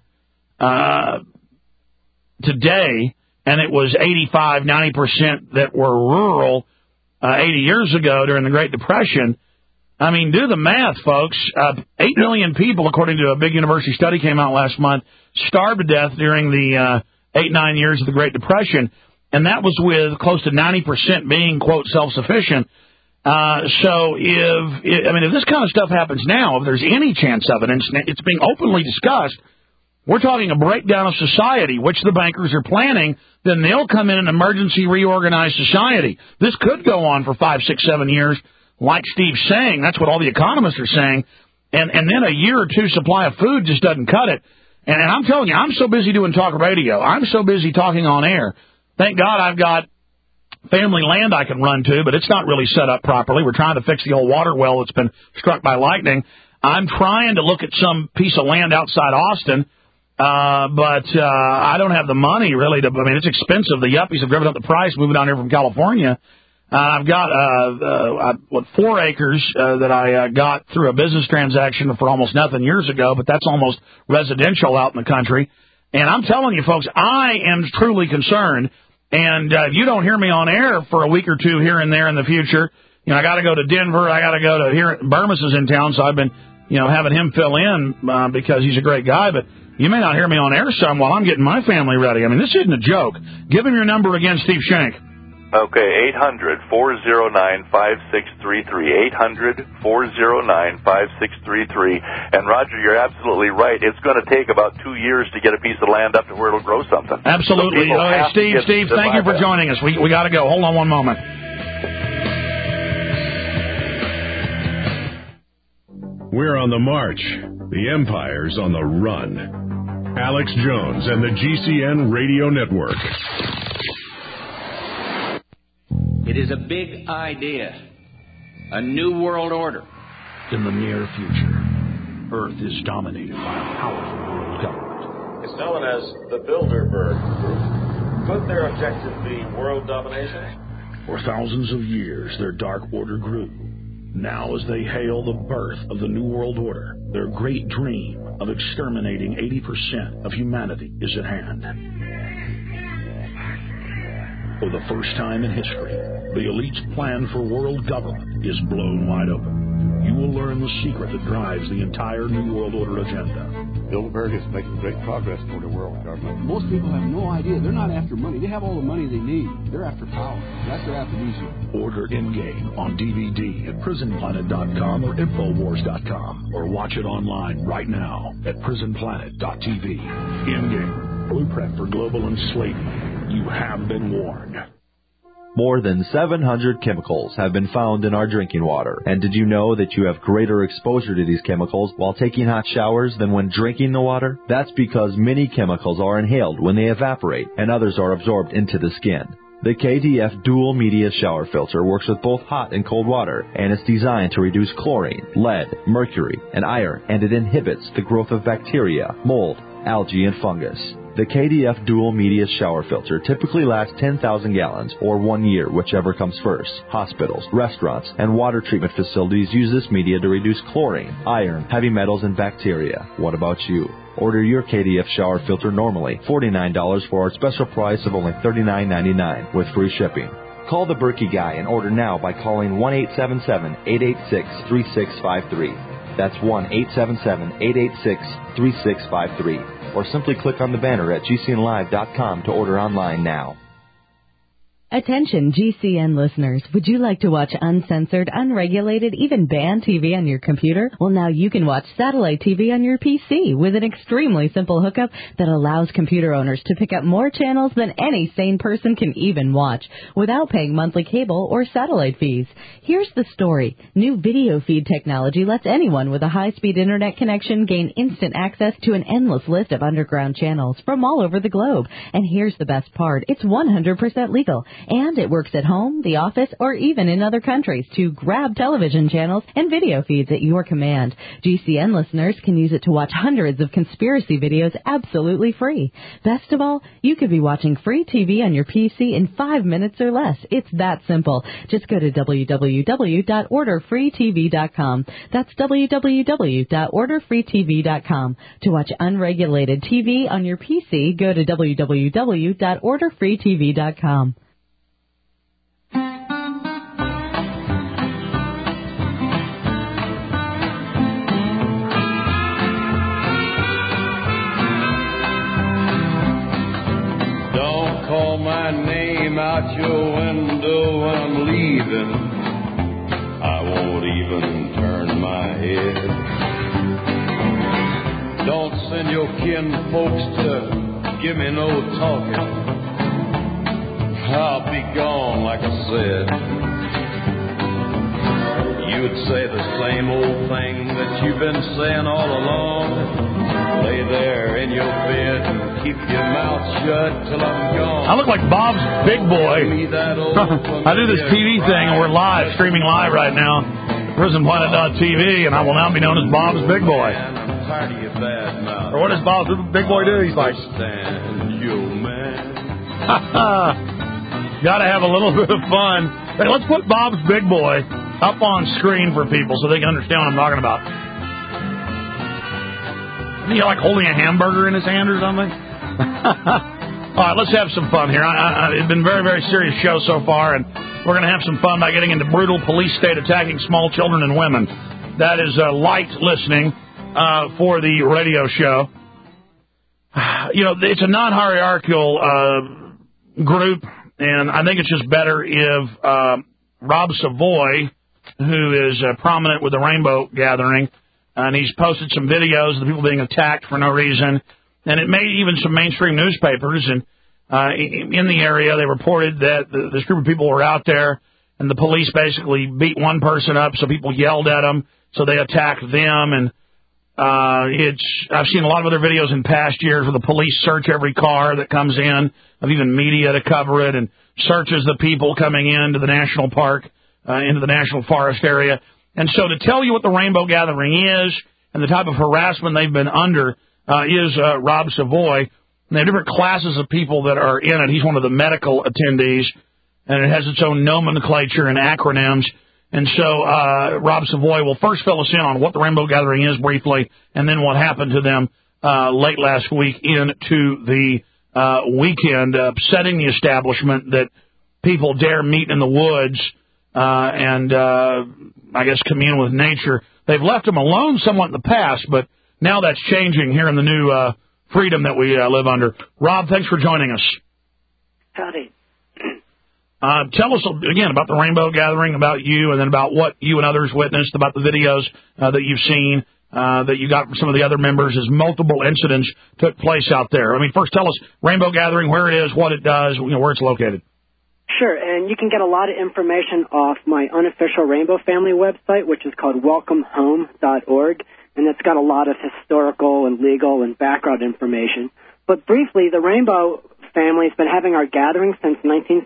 today, and it was 85, 90% that were rural 80 years ago during the Great Depression, I mean, do the math, folks. 8 million people, according to a big university study came out last month, starved to death during the 8-9 years of the Great Depression, and that was with close to 90% being, quote, self-sufficient. So if this kind of stuff happens now, if there's any chance of it, and it's being openly discussed, we're talking a breakdown of society, which the bankers are planning. Then they'll come in an emergency reorganized society. This could go on for 5, 6, 7 years, like Steve's saying. That's what all the economists are saying. And then a year or two supply of food just doesn't cut it. And I'm telling you, I'm so busy doing talk radio. I'm so busy talking on air. Thank God I've got family land I can run to, but it's not really set up properly. We're trying to fix the old water well that's been struck by lightning. I'm trying to look at some piece of land outside Austin, but I don't have the money really to. I mean, it's expensive. The yuppies have driven up the price moving down here from California. I've got 4 acres that I got through a business transaction for almost nothing years ago, but that's almost residential out in the country. And I'm telling you, folks, I am truly concerned. And if you don't hear me on air for a week or two here and there in the future, I got to go to Denver. I got to go to here. Burmis is in town, so I've been, having him fill in because he's a great guy. But you may not hear me on air some while I'm getting my family ready. I mean, this isn't a joke. Give him your number again, Steve Shank. Okay, 800-409-5633. 800-409-5633. And Roger, you're absolutely right. It's going to take about 2 years to get a piece of land up to where it'll grow something. Absolutely. So Steve, thank you for joining us. We got to go. Hold on one moment. We're on the march. The empire's on the run. Alex Jones and the GCN Radio Network. It is a big idea. A new world order. In the near future, Earth is dominated by a powerful world government. It's known as the Bilderberg Group. Could their objective be world domination? For thousands of years, their dark order grew. Now, as they hail the birth of the New World Order, their great dream of exterminating 80% of humanity is at hand. For the first time in history, the elite's plan for world government is blown wide open. You will learn the secret that drives the entire New World Order agenda. Bilderberg is making great progress toward a world government. Most people have no idea. They're not after money. They have all the money they need. They're after power. That's their aphrodisiac. Order Endgame on DVD at PrisonPlanet.com or Infowars.com, or watch it online right now at PrisonPlanet.tv. Endgame, blueprint for global enslavement. You have been warned. More than 700 chemicals have been found in our drinking water. And did you know that you have greater exposure to these chemicals while taking hot showers than when drinking the water? That's because many chemicals are inhaled when they evaporate, and others are absorbed into the skin. The KDF Dual Media Shower Filter works with both hot and cold water, and it's designed to reduce chlorine, lead, mercury, and iron, and it inhibits the growth of bacteria, mold, algae, and fungus. The KDF Dual Media Shower Filter typically lasts 10,000 gallons, or 1 year, whichever comes first. Hospitals, restaurants, and water treatment facilities use this media to reduce chlorine, iron, heavy metals, and bacteria. What about you? Order your KDF shower filter normally, $49 for our special price of only $39.99 with free shipping. Call the Berkey Guy and order now by calling 1-877-886-3653. That's 1-877-886-3653. Or simply click on the banner at GCNlive.com to order online now. Attention GCN listeners, would you like to watch uncensored, unregulated, even banned TV on your computer? Well, now you can watch satellite TV on your PC with an extremely simple hookup that allows computer owners to pick up more channels than any sane person can even watch without paying monthly cable or satellite fees. Here's the story. New video feed technology lets anyone with a high-speed internet connection gain instant access to an endless list of underground channels from all over the globe. And here's the best part. It's 100% legal. And it works at home, the office, or even in other countries to grab television channels and video feeds at your command. GCN listeners can use it to watch hundreds of conspiracy videos absolutely free. Best of all, you could be watching free TV on your PC in 5 minutes or less. It's that simple. Just go to www.orderfreetv.com. That's www.orderfreetv.com. To watch unregulated TV on your PC, go to www.orderfreetv.com. Call my name out your window when I'm leaving. I won't even turn my head. Don't send your kin folks to give me no talking. I'll be gone, like I said. You'd say the same old thing that you've been saying all along. Lay there in your bed and keep your mouth shut till I'm gone. I look like Bob's Big Boy. I do this TV thing, and we're live, streaming live right now at PrisonPlanet.tv, and I will now be known as Bob's Big Boy. I'm tired of your bad mouth. Or what does Bob's Big Boy do? He's like, gotta have a little bit of fun. Hey, let's put Bob's Big Boy up on screen for people so they can understand what I'm talking about. Isn't he like holding a hamburger in his hand or something? All right, let's have some fun here. It's been a very, very serious show so far, and we're going to have some fun by getting into brutal police state attacking small children and women. That is light listening for the radio show. You know, it's a non-hierarchical group and I think it's just better if Rob Savoy, who is prominent with the Rainbow Gathering, and he's posted some videos of the people being attacked for no reason, and it made even some mainstream newspapers, and in the area they reported that this group of people were out there, and the police basically beat one person up, so people yelled at them, so they attacked them, and I've seen a lot of other videos in past years where the police search every car that comes in, of even media to cover it, and searches the people coming into the national park, into the national forest area. And so to tell you what the Rainbow Gathering is and the type of harassment they've been under is Rob Savoy. And they have different classes of people that are in it. He's one of the medical attendees, and it has its own nomenclature and acronyms. And so Rob Savoy will first fill us in on what the Rainbow Gathering is briefly, and then what happened to them late last week into the weekend, upsetting the establishment that people dare meet in the woods and I guess commune with nature. They've left them alone somewhat in the past, but now that's changing here in the new freedom that we live under. Rob, thanks for joining us. Howdy. Tell us again about the Rainbow Gathering, about you, and then about what you and others witnessed, about the videos that you've seen, that you got from some of the other members as multiple incidents took place out there. I mean, first tell us Rainbow Gathering, where it is, what it does, where it's located. Sure, and you can get a lot of information off my unofficial Rainbow Family website, which is called welcomehome.org, and it's got a lot of historical and legal and background information. But briefly, the Rainbow Family has been having our gathering since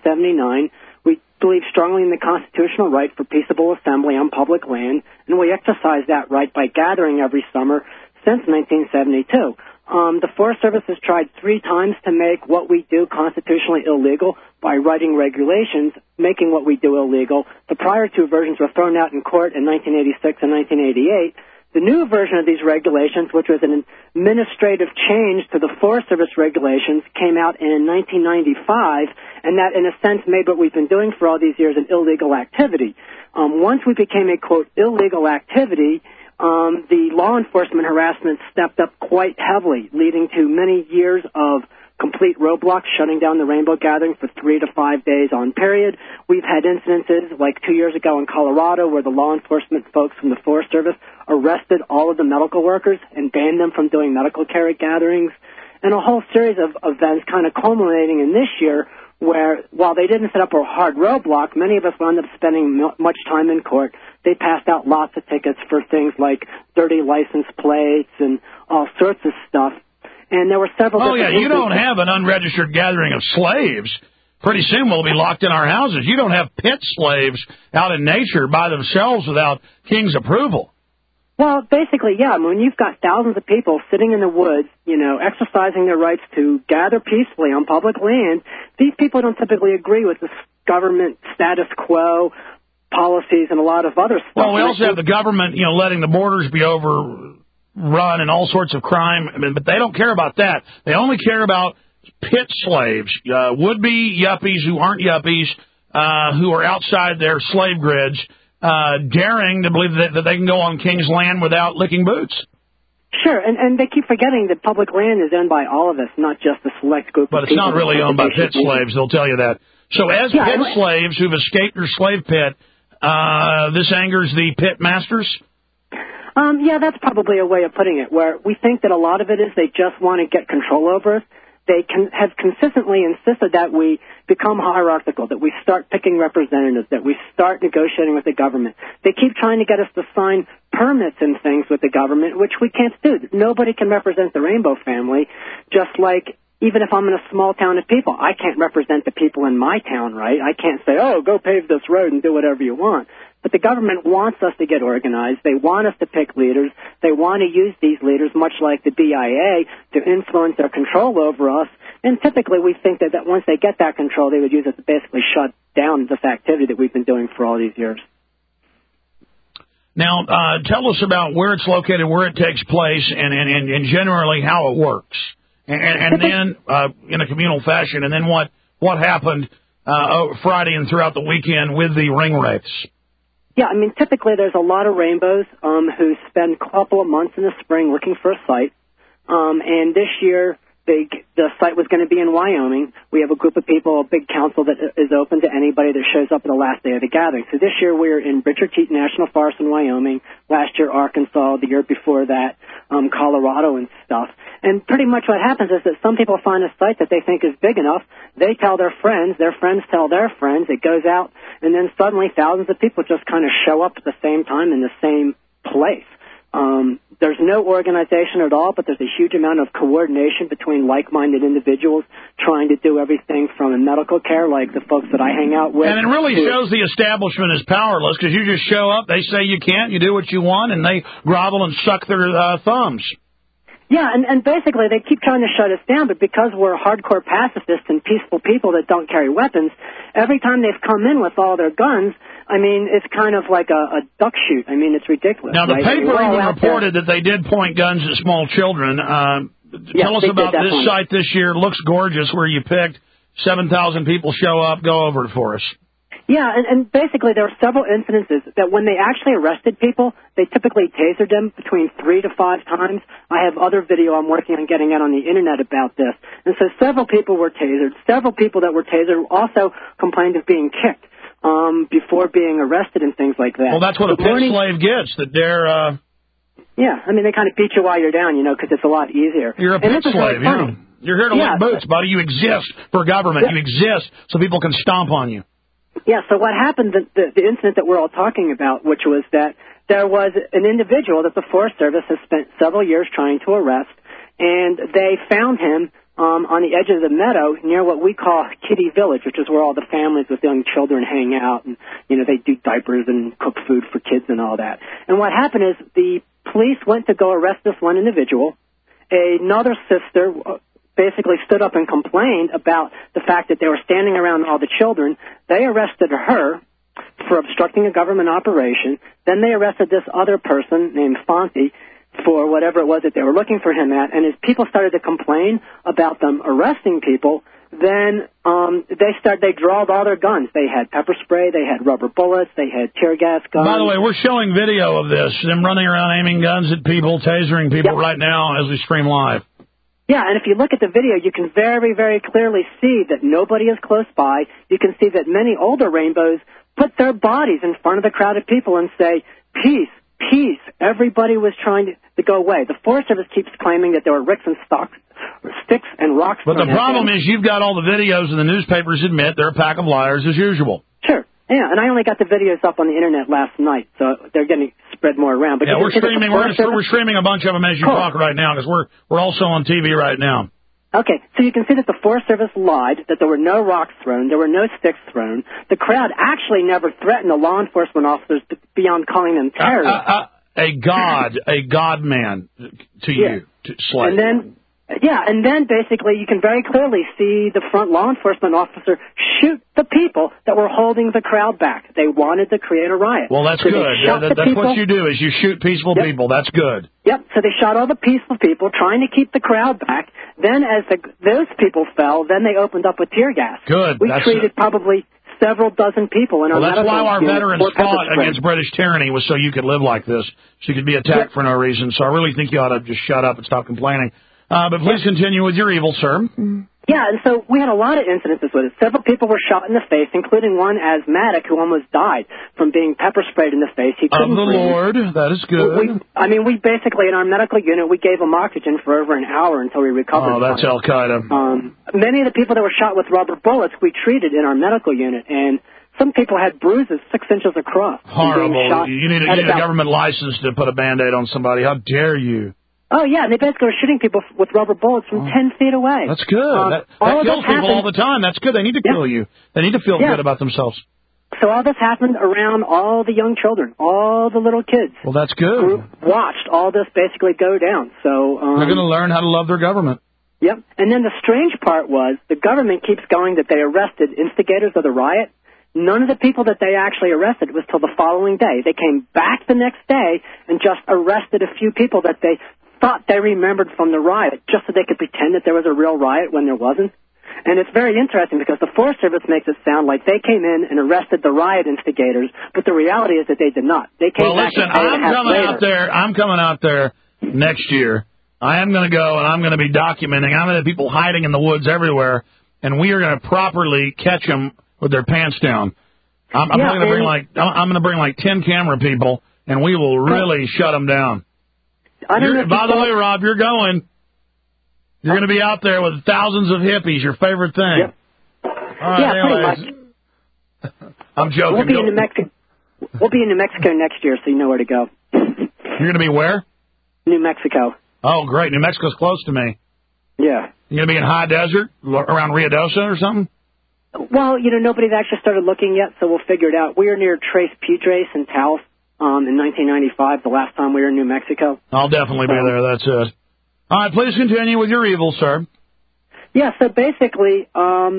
1979. We believe strongly in the constitutional right for peaceable assembly on public land, and we exercise that right by gathering every summer since 1972. The Forest Service has tried 3 times to make what we do constitutionally illegal by writing regulations, making what we do illegal. The prior 2 versions were thrown out in court in 1986 and 1988. The new version of these regulations, which was an administrative change to the Forest Service regulations, came out in 1995, and that, in a sense, made what we've been doing for all these years an illegal activity. Once we became a, quote, illegal activity, the law enforcement harassment stepped up quite heavily, leading to many years of complete roadblocks, shutting down the Rainbow Gathering for 3 to 5 days on period. We've had incidences like 2 years ago in Colorado where the law enforcement folks from the Forest Service arrested all of the medical workers and banned them from doing medical care at gatherings, and a whole series of events kind of culminating in this year where, while they didn't set up a hard roadblock, many of us wound up spending much time in court. They passed out lots of tickets for things like dirty license plates and all sorts of stuff. And there were several... Oh, yeah, you don't have an unregistered gathering of slaves. Pretty soon we'll be locked in our houses. You don't have pit slaves out in nature by themselves without King's approval. Well, basically, yeah. I mean, when you've got thousands of people sitting in the woods, exercising their rights to gather peacefully on public land, these people don't typically agree with the government status quo policies and a lot of other stuff. Well, we also have the government, letting the borders be overrun and all sorts of crime, but they don't care about that. They only care about pit slaves, would-be yuppies who aren't yuppies, who are outside their slave grids, daring to believe that they can go on King's land without licking boots. Sure, and they keep forgetting that public land is owned by all of us, not just a select group of people. But it's not really owned by pit slaves, they'll tell you that. So as pit slaves who've escaped their slave pit, this angers the pit masters? Yeah, that's probably a way of putting it, where we think that a lot of it is they just want to get control over us. They have consistently insisted that we become hierarchical, that we start picking representatives, that we start negotiating with the government. They keep trying to get us to sign permits and things with the government, which we can't do. Nobody can represent the Rainbow Family, just like even if I'm in a small town of people, I can't represent the people in my town, right? I can't say, oh, go pave this road and do whatever you want. But the government wants us to get organized. They want us to pick leaders. They want to use these leaders, much like the BIA, to influence their control over us. And typically we think that once they get that control, they would use it to basically shut down this activity that we've been doing for all these years. Now, tell us about where it's located, where it takes place, and generally how it works. And then in a communal fashion, and then what happened Friday and throughout the weekend with the ring wraiths. Yeah, I mean, typically there's a lot of rainbows who spend a couple of months in the spring looking for a site. And this year the site was going to be in Wyoming. We have a group of people, a big council that is open to anybody that shows up at the last day of the gathering. So this year we're in Richard Teton National Forest in Wyoming. Last year Arkansas. The year before that Colorado and stuff. And pretty much what happens is that some people find a site that they think is big enough. They tell their friends tell their friends. It goes out, and then suddenly thousands of people just kind of show up at the same time in the same place. There's no organization at all, but there's a huge amount of coordination between like-minded individuals trying to do everything from medical care, like the folks that I hang out with. And it really shows the establishment is powerless, because you just show up, they say you can't, you do what you want, and they grovel and suck their thumbs. Yeah, and basically they keep trying to shut us down, but because we're hardcore pacifists and peaceful people that don't carry weapons, every time they've come in with all their guns, I mean, it's kind of like a duck shoot. I mean, it's ridiculous. Now, the paper even reported that they did point guns at small children. Tell us about this site this year. It looks gorgeous where you picked. 7,000 people show up. Go over it for us. Yeah, and basically there are several incidences that when they actually arrested people, they typically tasered them between 3 to 5 times. I have other video I'm working on getting out on the Internet about this. And so several people were tasered. Several people that were tasered also complained of being kicked before being arrested and things like that. Well, that's what a pit slave gets, that they're... Yeah, I mean, they kind of beat you while you're down, because it's a lot easier. You're a pit slave, yeah. You're here to lick boots, buddy. You exist for government. You exist so people can stomp on you. Yeah, so what happened, the incident that we're all talking about, which was that there was an individual that the Forest Service has spent several years trying to arrest, and they found him on the edge of the meadow near what we call Kitty Village, which is where all the families with young children hang out, and, they do diapers and cook food for kids and all that. And what happened is the police went to go arrest this one individual. Another sister basically stood up and complained about the fact that they were standing around all the children. They arrested her for obstructing a government operation. Then they arrested this other person named Fonte for whatever it was that they were looking for him at. And as people started to complain about them arresting people, then they drawled all their guns. They had pepper spray, they had rubber bullets, they had tear gas guns. By the way, we're showing video of this, them running around aiming guns at people, tasering people right now as we stream live. Yeah, and if you look at the video, you can very, very clearly see that nobody is close by. You can see that many older rainbows put their bodies in front of the crowd of people and say, peace, peace. Everybody was trying to go away. The Forest Service keeps claiming that there were sticks and rocks. But the problem is you've got all the videos and the newspapers admit they're a pack of liars as usual. Sure. Yeah, and I only got the videos up on the Internet last night, so they're getting spread more around. But yeah, we're streaming a bunch of them as you talk right now, because we're also on TV right now. Okay, so you can see that the Forest Service lied, that there were no rocks thrown, there were no sticks thrown. The crowd actually never threatened the law enforcement officers beyond calling them terrorists. A god man to you, to slave. And then basically you can very clearly see the front law enforcement officer shoot the people that were holding the crowd back. They wanted to create a riot. Well, that's good. That's what you do, is you shoot peaceful people. That's good. Yep, so they shot all the peaceful people, trying to keep the crowd back. Then as those people fell, then they opened up with tear gas. Good. We treated probably several dozen people in our medical unit. Well, that's why our veterans fought against British tyranny, was so you could live like this. So you could be attacked for no reason. So I really think you ought to just shut up and stop complaining. But please continue with your evil, sir. Yeah, and so we had a lot of incidences with it. Several people were shot in the face, including one asthmatic who almost died from being pepper sprayed in the face. He couldn't breathe. Lord, that is good. We basically, in our medical unit, we gave him oxygen for over an hour until he recovered. Oh, that's Al-Qaeda. Many of the people that were shot with rubber bullets we treated in our medical unit, and some people had bruises 6 inches across. Horrible. You need a government license to put a Band-Aid on somebody. How dare you? Oh, yeah, and they basically were shooting people with rubber bullets from 10 feet away. That's good. That kills people all the time. That's good. They need to kill you. They need to feel good about themselves. So all this happened around all the young children, all the little kids. Well, that's good. Who watched all this basically go down. So they're going to learn how to love their government. Yep. And then the strange part was the government keeps going that they arrested instigators of the riot. None of the people that they actually arrested was till the following day. They came back the next day and just arrested a few people that they thought they remembered from the riot, just so they could pretend that there was a real riot when there wasn't. And it's very interesting because the Forest Service makes it sound like they came in and arrested the riot instigators, but the reality is that they did not. They came back. Listen, I'm coming out there next year I am going to go, and I'm going to be documenting. I'm going to have people hiding in the woods everywhere, and we are going to properly catch them with their pants down. I'm going to bring like 10 camera people, and we will really shut them down. By the way, Rob, you're going. You're going to be out there with thousands of hippies, your favorite thing. Yep. All right, anyways. I'm joking. We'll be in New Mexico next year, so you know where to go. You're going to be where? New Mexico. Oh, great. New Mexico's close to me. Yeah. You're going to be in high desert around Ruidoso or something? Well, nobody's actually started looking yet, so we'll figure it out. We were near Tres Piedras in Taos in 1995, the last time we were in New Mexico. I'll definitely be there. That's it. All right, please continue with your evil, sir. Yeah, so basically,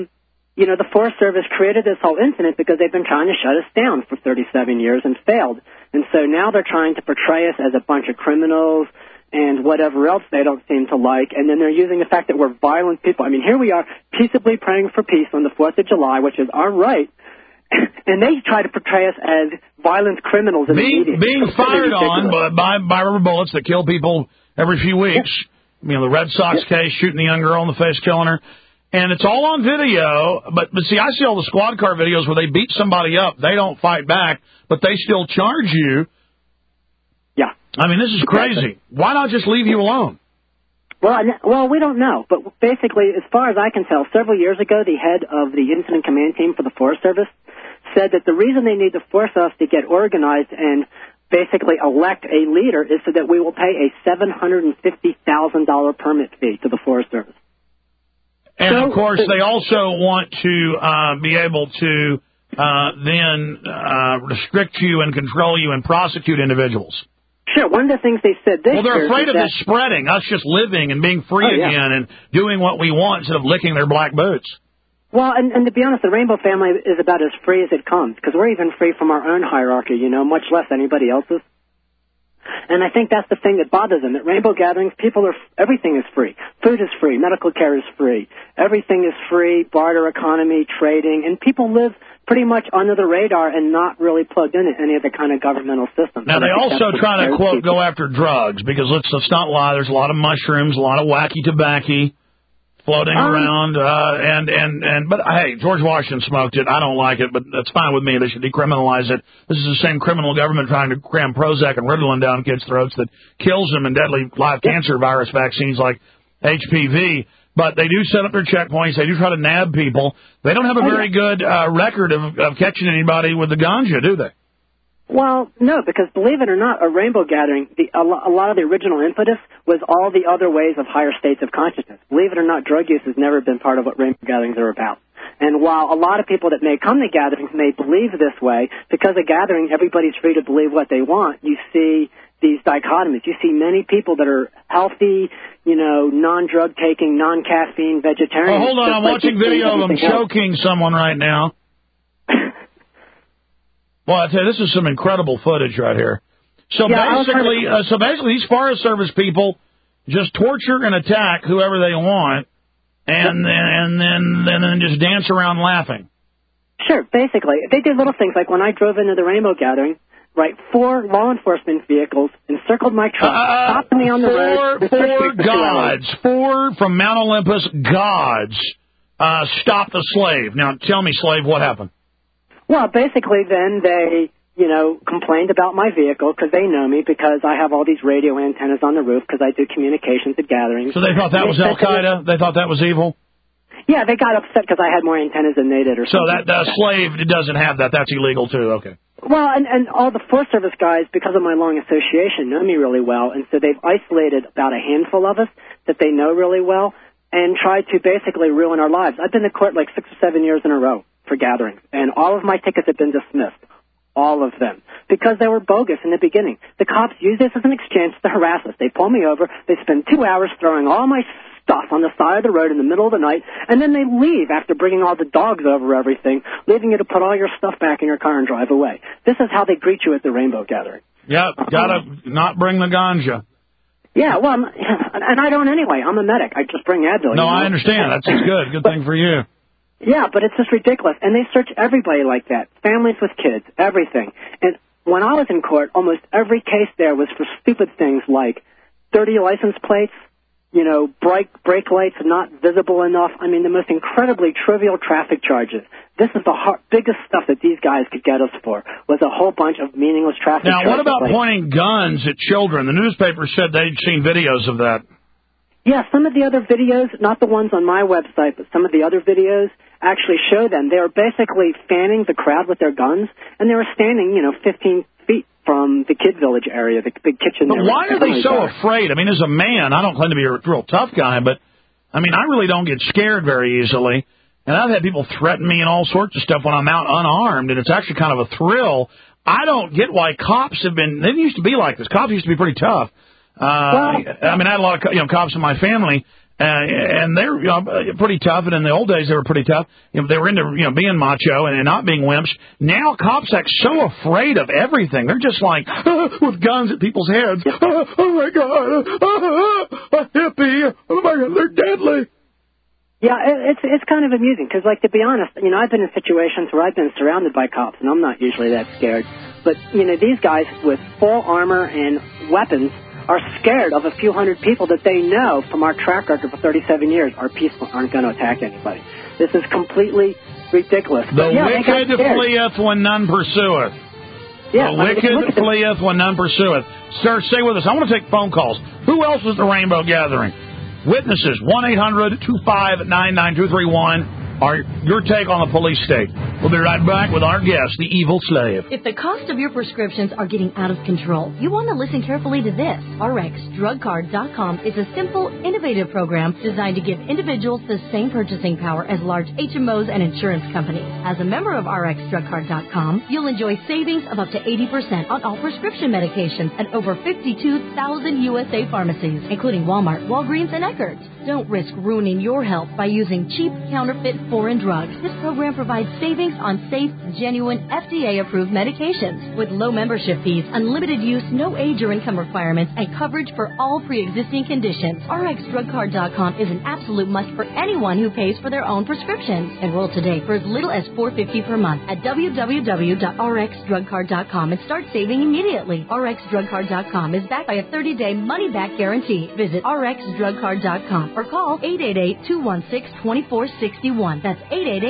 the Forest Service created this whole incident because they've been trying to shut us down for 37 years and failed. And so now they're trying to portray us as a bunch of criminals and whatever else they don't seem to like. And then they're using the fact that we're violent people. I mean, here we are peaceably praying for peace on the 4th of July, which is our right. And they try to portray us as violent criminals in the media. Being fired on by rubber bullets that kill people every few weeks. The Red Sox case, shooting the young girl in the face, killing her. And it's all on video, but see, I see all the squad car videos where they beat somebody up. They don't fight back, but they still charge you. Yeah. I mean, this is crazy. Why not just leave you alone? Well, we don't know. But basically, as far as I can tell, several years ago, the head of the Incident Command Team for the Forest Service said that the reason they need to force us to get organized and basically elect a leader is so that we will pay a $750,000 permit fee to the Forest Service. And, of course, they also want to be able to then restrict you and control you and prosecute individuals. Sure. One of the things they said this year... Well, they're afraid of this spreading, us just living and being free again and doing what we want instead of licking their black boots. Well, and to be honest, the Rainbow family is about as free as it comes, because we're even free from our own hierarchy, much less anybody else's. And I think that's the thing that bothers them. At Rainbow gatherings, everything is free. Food is free. Medical care is free. Everything is free. Barter economy, trading, and people live pretty much under the radar and not really plugged into any of the kind of governmental systems. Now, they also try to, quote, go after drugs, because let's not lie, there's a lot of mushrooms, a lot of wacky tobacco floating around, but hey, George Washington smoked it. I don't like it, but that's fine with me. They should decriminalize it. This is the same criminal government trying to cram Prozac and Ritalin down kids' throats that kills them in deadly live cancer virus vaccines like HPV. But they do set up their checkpoints. They do try to nab people. They don't have a very good record of catching anybody with the ganja, do they? Well, no, because believe it or not, a Rainbow gathering, a lot of the original impetus was all the other ways of higher states of consciousness. Believe it or not, drug use has never been part of what Rainbow gatherings are about. And while a lot of people that may come to gatherings may believe this way, because a gathering, everybody's free to believe what they want, you see these dichotomies. You see many people that are healthy, non-drug taking, non-caffeine, vegetarian. Oh, hold on, I'm watching video of them choking someone right now. Well, I tell you, this is some incredible footage right here. So basically, these Forest Service people just torture and attack whoever they want, and then just dance around laughing. Sure, basically, they do little things like when I drove into the Rainbow gathering. Right, 4 law enforcement vehicles encircled my truck, stopped me on the road. 4 gods, 4 from Mount Olympus gods, stopped the slave. Now, tell me, slave, what happened? Well, basically, then they, complained about my vehicle because they know me because I have all these radio antennas on the roof because I do communications at gatherings. So they thought that was Al-Qaeda? They thought that was evil? Yeah, they got upset because I had more antennas than they did or something. So that slave doesn't have that. That's illegal, too. Okay. Well, and all the Forest Service guys, because of my long association, know me really well, and so they've isolated about a handful of us that they know really well and tried to basically ruin our lives. I've been to court like 6 or 7 years in a row for gatherings, and all of my tickets have been dismissed. All of them. Because they were bogus in the beginning. The cops use this as an exchange to harass us. They pull me over, they spend 2 hours throwing all my stuff on the side of the road in the middle of the night, and then they leave after bringing all the dogs over everything, leaving you to put all your stuff back in your car and drive away. This is how they greet you at the Rainbow gathering. Yeah, gotta not bring the ganja. Yeah, well, and I don't anyway. I'm a medic. I just bring Advil. No, I understand. That's good. Good thing for you. Yeah, but it's just ridiculous. And they search everybody like that. Families with kids, everything. And when I was in court, almost every case there was for stupid things like dirty license plates, brake lights not visible enough. I mean, the most incredibly trivial traffic charges. This is the biggest stuff that these guys could get us for, was a whole bunch of meaningless traffic charges. Now, what about pointing guns at children? The newspaper said they'd seen videos of that. Yeah, some of the other videos, not the ones on my website, but some of the other videos actually show them. They were basically fanning the crowd with their guns, and they were standing, 15 feet from the Kid Village area, the big kitchen. But why are they so afraid? I mean, as a man, I don't claim to be a real tough guy, but, I mean, I really don't get scared very easily. And I've had people threaten me and all sorts of stuff when I'm out unarmed, and it's actually kind of a thrill. I don't get why cops have been, they used to be like this. Cops used to be pretty tough. I mean, I had a lot of cops in my family, and they're pretty tough. And in the old days, they were pretty tough. They were into being macho and not being wimps. Now cops act so afraid of everything. They're just like with guns at people's heads. Oh my God, a hippie! Oh my God, they're deadly. Yeah, it's kind of amusing because, to be honest, I've been in situations where I've been surrounded by cops, and I'm not usually that scared. But these guys with full armor and weapons are scared of a few hundred people that they know from our track record for 37 years are peaceful, aren't going to attack anybody. This is completely ridiculous. The wicked fleeth when none pursueth. Yeah, the wicked fleeth when none pursueth. Sir, stay with us. I want to take phone calls. Who else was at the Rainbow Gathering? Witnesses, 1-800-259-9231. Your take on the police state. We'll be right back with our guest, the evil slave. If the cost of your prescriptions are getting out of control, you want to listen carefully to this. RxDrugCard.com is a simple, innovative program designed to give individuals the same purchasing power as large HMOs and insurance companies. As a member of RxDrugCard.com, you'll enjoy savings of up to 80% on all prescription medications at over 52,000 USA pharmacies, including Walmart, Walgreens, and Eckerd's. Don't risk ruining your health by using cheap, counterfeit foreign drugs. This program provides savings on safe, genuine, FDA-approved medications with low membership fees, unlimited use, no age or income requirements, and coverage for all pre-existing conditions. RxDrugCard.com is an absolute must for anyone who pays for their own prescriptions. Enroll today for as little as $4.50 per month at www.rxdrugcard.com and start saving immediately. RxDrugCard.com is backed by a 30-day money-back guarantee. Visit RxDrugCard.com or call 888-216-2461. That's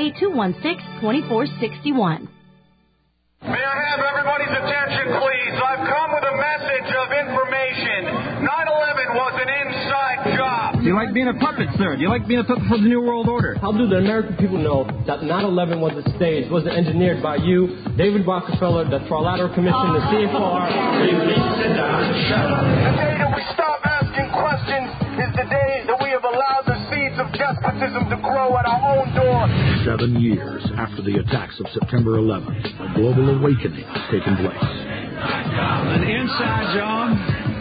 888-216-2461. May I have everybody's attention, please? I've come with a message of information. 9/11 was an inside job. Do you like being a puppet, sir? Do you like being a puppet for the New World Order? How do the American people know that 9/11 was a stage, wasn't engineered by you, David Rockefeller, the Trilateral Commission, the CFR? Sit down and shut up. The day that we stop asking questions is the day that we have allowed the seeds of despotism to grow at our own door. 7 years after the attacks of September 11th, a global awakening has taken place. An inside job?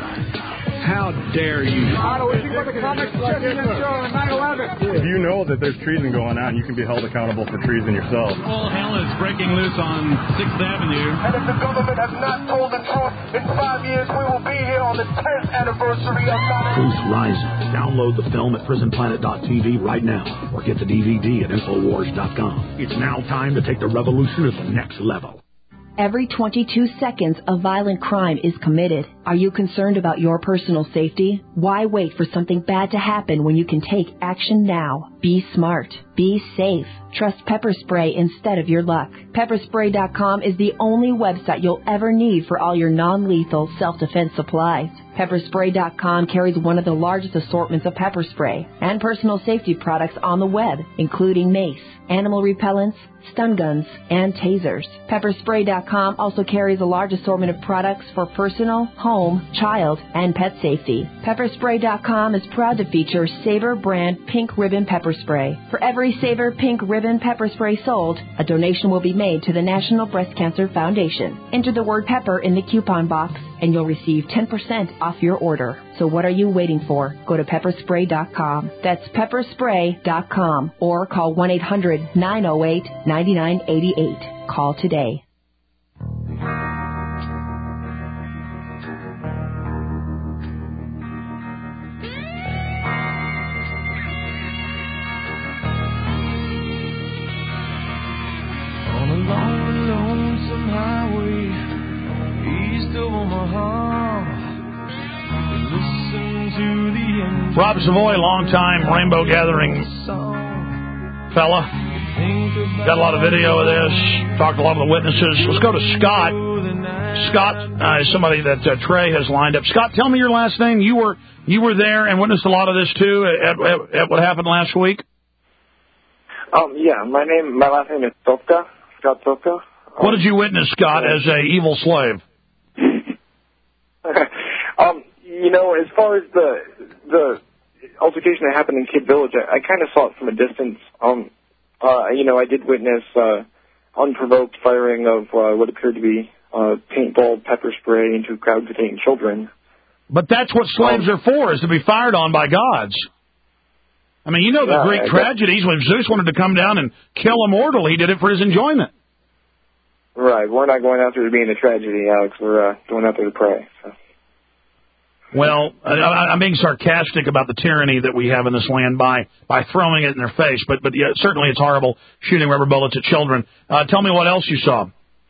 How dare you? If you know that there's treason going on, you can be held accountable for treason yourself. All hell is breaking loose on 6th Avenue. And if the government has not told the truth, in 5 years we will be here on the 10th anniversary of 9/11. Truth Rising. Download the film at prisonplanet.tv right now or get the DVD at Infowars.com. It's now time to take the revolution to the next level. Every 22 seconds, a violent crime is committed. Are you concerned about your personal safety? Why wait for something bad to happen when you can take action now? Be smart. Be safe. Trust Pepper Spray instead of your luck. Pepperspray.com is the only website you'll ever need for all your non-lethal self-defense supplies. Pepperspray.com carries one of the largest assortments of pepper spray and personal safety products on the web, including mace, animal repellents, stun guns, and tasers. Pepperspray.com also carries a large assortment of products for personal, home, child, and pet safety. Pepperspray.com is proud to feature Sabre brand Pink Ribbon Pepper Spray. For every Sabre Pink Ribbon Pepper Spray sold, a donation will be made to the National Breast Cancer Foundation. Enter the word pepper in the coupon box and you'll receive 10% off your order. So what are you waiting for? Go to pepperspray.com. That's pepperspray.com or call 1-800-908-9988. Call today. On a long, lonesome highway east of Omaha, listen to the Rob Savoy, longtime Rainbow Gathering fella. Got a lot of video of this. Talked to a lot of the witnesses. Let's go to Scott. Scott is somebody that Trey has lined up. Scott, tell me your last name. You were there and witnessed a lot of this too at what happened last week. Yeah, my last name is Tsopka, Scott Tsopka. What did you witness, Scott, as a evil slave? As far as the altercation that happened in Kid Village, I kind of saw it from a distance. I did witness unprovoked firing of what appeared to be paintball pepper spray into a crowd containing children. But that's what slaves are for, is to be fired on by gods. I mean, the Greek tragedies, when Zeus wanted to come down and kill a mortal, he did it for his enjoyment. Right. We're not going out there to be in a tragedy, Alex. We're going out there to pray. So. Well, I'm being sarcastic about the tyranny that we have in this land by throwing it in their face. But yeah, certainly it's horrible shooting rubber bullets at children. Tell me what else you saw.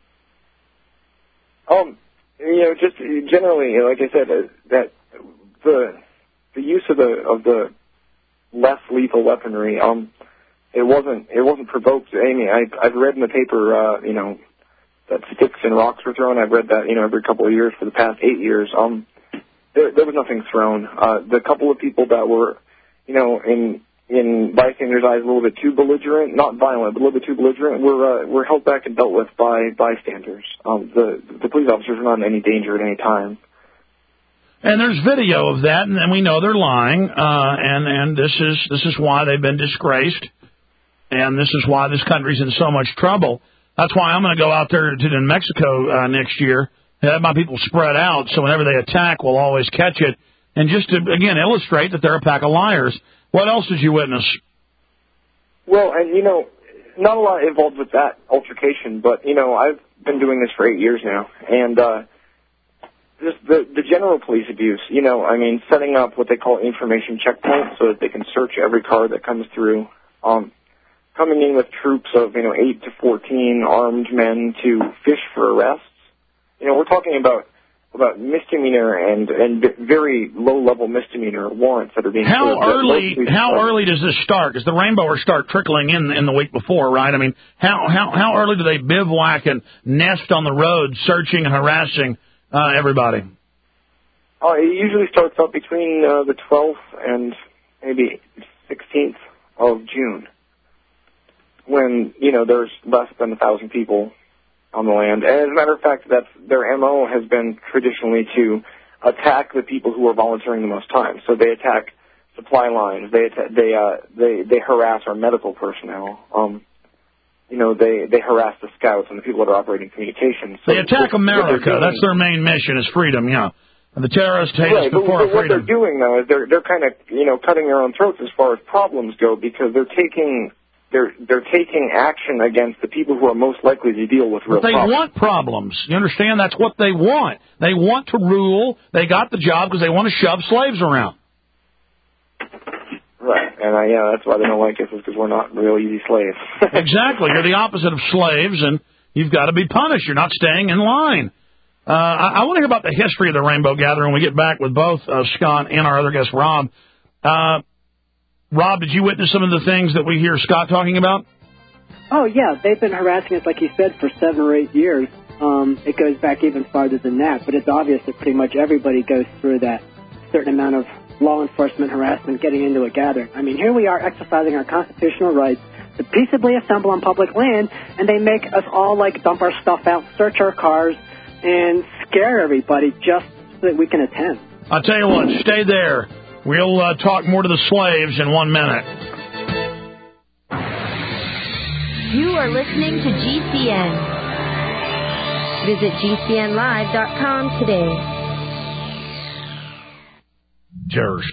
Just generally, like I said, that the use of the less lethal weaponry, it wasn't provoked. I've read in the paper, that sticks and rocks were thrown. I've read that, every couple of years for the past 8 years. There was nothing thrown. The couple of people that were, in bystanders' eyes, a little bit too belligerent, not violent, but a little bit too belligerent, were held back and dealt with by bystanders. The police officers were not in any danger at any time. And there's video of that, and we know they're lying. And this is why they've been disgraced, and this is why this country's in so much trouble. That's why I'm going to go out there to New Mexico next year. Have my people spread out, so whenever they attack, we'll always catch it. And just to, again, illustrate that they're a pack of liars. What else did you witness? Well, and, not a lot involved with that altercation, but, I've been doing this for 8 years now. And just the general police abuse, setting up what they call information checkpoints so that they can search every car that comes through. Coming in with troops of, 8 to 14 armed men to fish for arrests. We're talking about misdemeanor and very low-level misdemeanor warrants that are being... How early does this start? Because the Rainbowers start trickling in the week before, right? I mean, how early do they bivouac and nest on the road, searching and harassing everybody? It usually starts up between the 12th and maybe 16th of June, when, there's less than 1,000 people on the land. And as a matter of fact, that's their MO has been traditionally to attack the people who are volunteering the most time. So they attack supply lines. They harass our medical personnel. They harass the scouts and the people that are operating communications. So they attack America. That's their main mission, is freedom. Yeah, and the terrorists hate us before freedom. What they're doing though is they're kind of cutting their own throats as far as problems go, because they're taking action against the people who are most likely to deal with real problems. They want problems. You understand? That's what they want. They want to rule. They got the job because they want to shove slaves around. Right. And that's why they don't like us, is because we're not real easy slaves. Exactly. You're the opposite of slaves, and you've got to be punished. You're not staying in line. I want to hear about the history of the Rainbow Gathering when we get back with both Scott and our other guest, Rob. Rob, did you witness some of the things that we hear Scott talking about? Oh, yeah. They've been harassing us, like you said, for 7 or 8 years. It goes back even farther than that, but it's obvious that pretty much everybody goes through that certain amount of law enforcement harassment getting into a gathering. I mean, here we are exercising our constitutional rights to peaceably assemble on public land, and they make us all, dump our stuff out, search our cars, and scare everybody just so that we can attend. I'll tell you what, stay there. We'll talk more to the slaves in 1 minute. You are listening to GCN. Visit GCNlive.com today. Terrorist